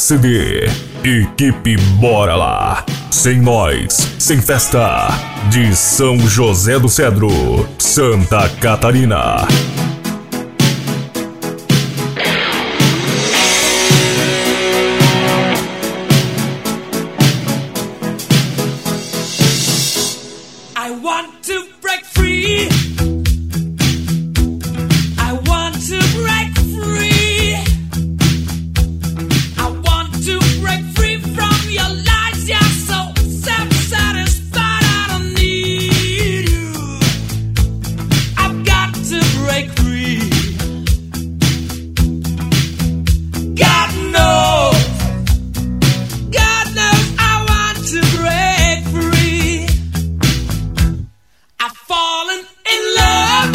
CD. Equipe Bora Lá. Sem nós, sem festa. De São José do Cedro, Santa Catarina. I want to break free. I want to break free. I want to break free from your lies. You're so self-satisfied. I don't need you. I've got to break free. God knows I want to break free. I've fallen in love.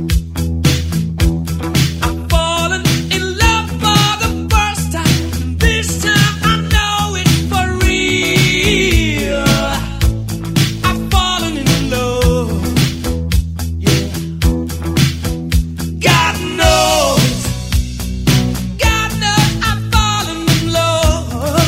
I've fallen in love for the first time. This time I know it's for real. I've fallen in love. Yeah. God knows I've fallen in love.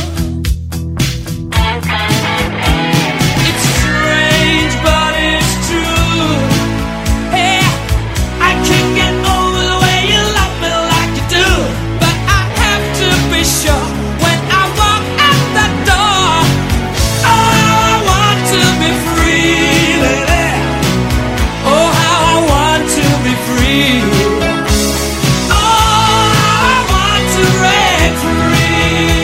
It's strange, but it's true. Hey, I can't get over the way you love me like you do. But I have to be sure when I walk out the door. Oh, how I want to be free, lady. Oh, how I want to be free. Oh, how I want to break free.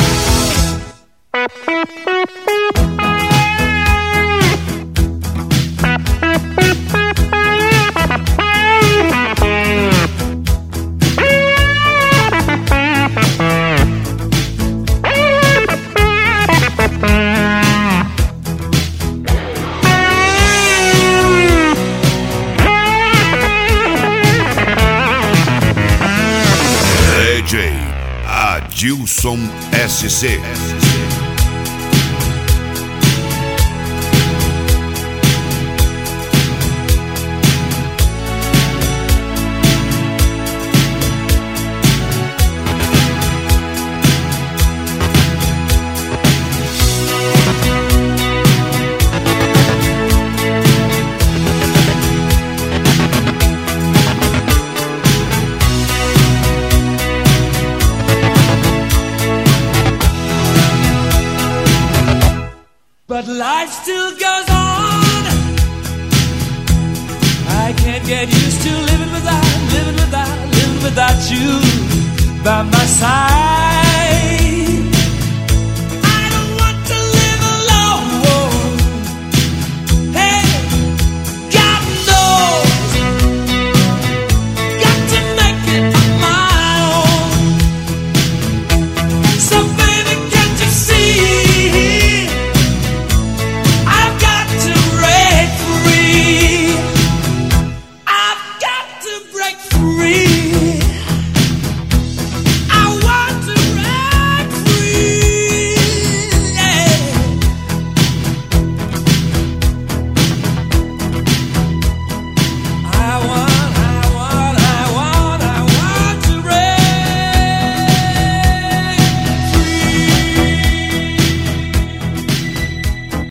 DJ Adilson SC. But life still goes on. I can't get used to living without you by my side.